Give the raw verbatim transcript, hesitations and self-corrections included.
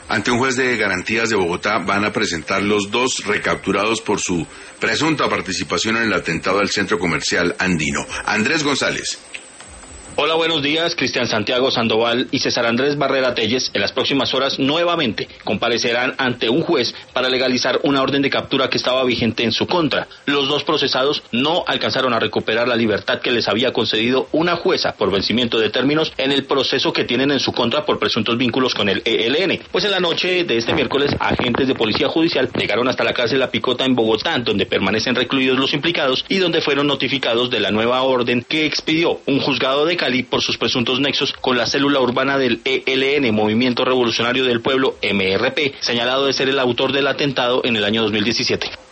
Ante un juez de garantías de Bogotá van a presentar los dos recapturados por su presunta participación en el atentado al centro comercial andino. Andrés González. Hola, buenos días. Cristian Santiago Sandoval y César Andrés Barrera Telles en las próximas horas nuevamente comparecerán ante un juez para legalizar una orden de captura que estaba vigente en su contra. Los dos procesados no alcanzaron a recuperar la libertad que les había concedido una jueza por vencimiento de términos en el proceso que tienen en su contra por presuntos vínculos con el E L N. Pues en la noche de este miércoles, agentes de policía judicial llegaron hasta la cárcel La Picota en Bogotá, donde permanecen recluidos los implicados y donde fueron notificados de la nueva orden que expidió un juzgado de Cali por sus presuntos nexos con la célula urbana del E L N, Movimiento Revolucionario del Pueblo, M R P, señalado de ser el autor del atentado en el año dos mil diecisiete.